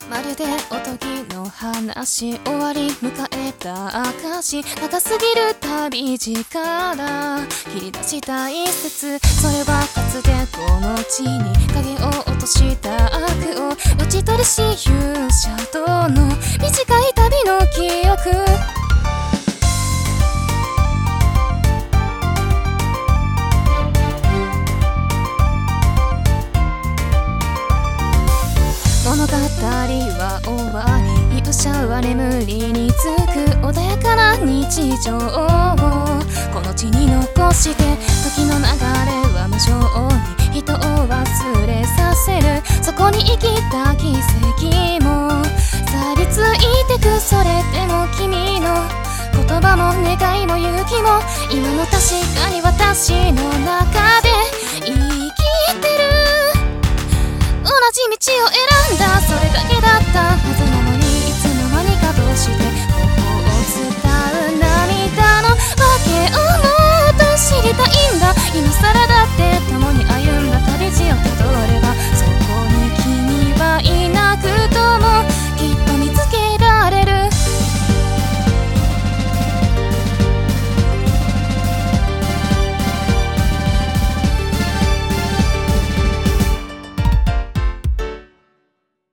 まるでおとぎの話、終わり迎えた証、長すぎる旅路から切り出した一節、それはかつてこの地に影を落とした悪を打ち取る死勇者との短い旅の記憶。物語は終わり、勇者は眠りにつく穏やかな日常をこの地に残して、時の流れは無情に人を忘れさせる。そこに生きた奇跡も去りついてく。それでも君の言葉も願いも勇気も今も確かに私の中で生きてる。同じ道を選んだ